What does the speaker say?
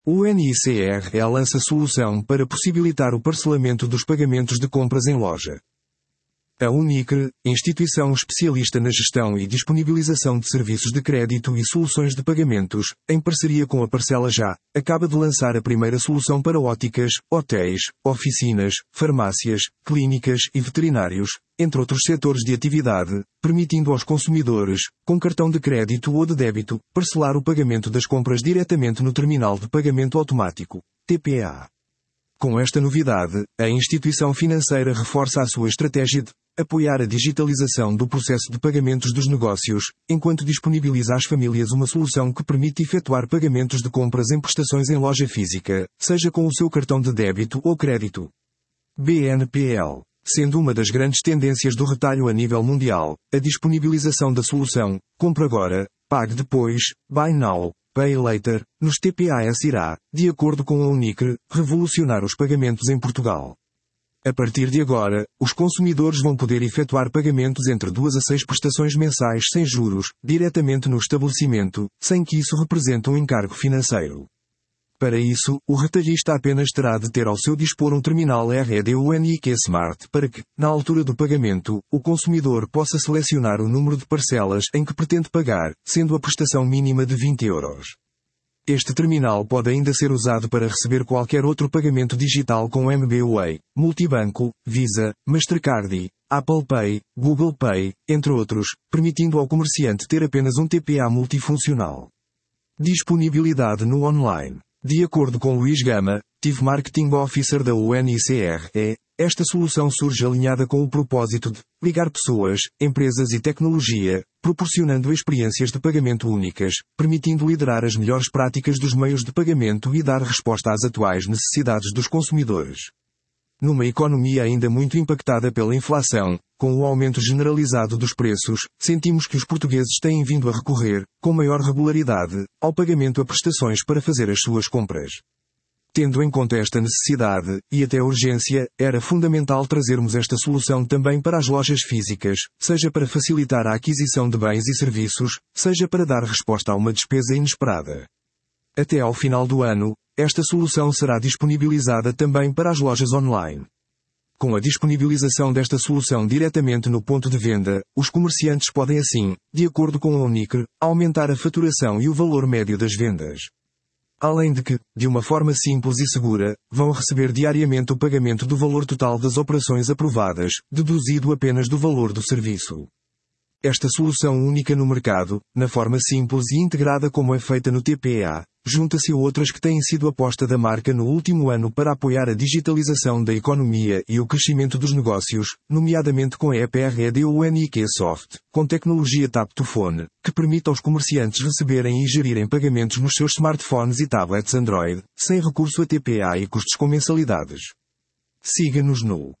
O NICRE lança solução para possibilitar o parcelamento dos pagamentos de compras em loja. A Unicre, instituição especialista na gestão e disponibilização de serviços de crédito e soluções de pagamentos, em parceria com a Parcela Já, acaba de lançar a primeira solução para óticas, hotéis, oficinas, farmácias, clínicas e veterinários, entre outros setores de atividade, permitindo aos consumidores, com cartão de crédito ou de débito, parcelar o pagamento das compras diretamente no Terminal de Pagamento Automático, TPA. Com esta novidade, a instituição financeira reforça a sua estratégia de apoiar a digitalização do processo de pagamentos dos negócios, enquanto disponibiliza às famílias uma solução que permite efetuar pagamentos de compras em prestações em loja física, seja com o seu cartão de débito ou crédito. BNPL. Sendo uma das grandes tendências do retalho a nível mundial, a disponibilização da solução, compra agora, pague depois, buy now, pay later, nos TPAs irá, de acordo com a Unicre, revolucionar os pagamentos em Portugal. A partir de agora, os consumidores vão poder efetuar pagamentos entre 2 a 6 prestações mensais sem juros, diretamente no estabelecimento, sem que isso represente um encargo financeiro. Para isso, o retalhista apenas terá de ter ao seu dispor um terminal REDUNIQ Smart para que, na altura do pagamento, o consumidor possa selecionar o número de parcelas em que pretende pagar, sendo a prestação mínima de 20 euros. Este terminal pode ainda ser usado para receber qualquer outro pagamento digital com MBWay, Multibanco, Visa, Mastercard, Apple Pay, Google Pay, entre outros, permitindo ao comerciante ter apenas um TPA multifuncional. Disponibilidade no online. De acordo com Luís Gama, Chief Marketing Officer da UNICRE, esta solução surge alinhada com o propósito de ligar pessoas, empresas e tecnologia, proporcionando experiências de pagamento únicas, permitindo liderar as melhores práticas dos meios de pagamento e dar resposta às atuais necessidades dos consumidores. Numa economia ainda muito impactada pela inflação, com o aumento generalizado dos preços, sentimos que os portugueses têm vindo a recorrer, com maior regularidade, ao pagamento a prestações para fazer as suas compras. Tendo em conta esta necessidade, e até urgência, era fundamental trazermos esta solução também para as lojas físicas, seja para facilitar a aquisição de bens e serviços, seja para dar resposta a uma despesa inesperada. Até ao final do ano, esta solução será disponibilizada também para as lojas online. Com a disponibilização desta solução diretamente no ponto de venda, os comerciantes podem assim, de acordo com a Unicre, aumentar a faturação e o valor médio das vendas. Além de que, de uma forma simples e segura, vão receber diariamente o pagamento do valor total das operações aprovadas, deduzido apenas do valor do serviço. Esta solução única no mercado, na forma simples e integrada como é feita no TPA, junta-se a outras que têm sido aposta da marca no último ano para apoiar a digitalização da economia e o crescimento dos negócios, nomeadamente com a app REDUNIQ Soft, com tecnologia Tap to Phone, que permite aos comerciantes receberem e gerirem pagamentos nos seus smartphones e tablets Android, sem recurso a TPA e custos com mensalidades. Siga-nos no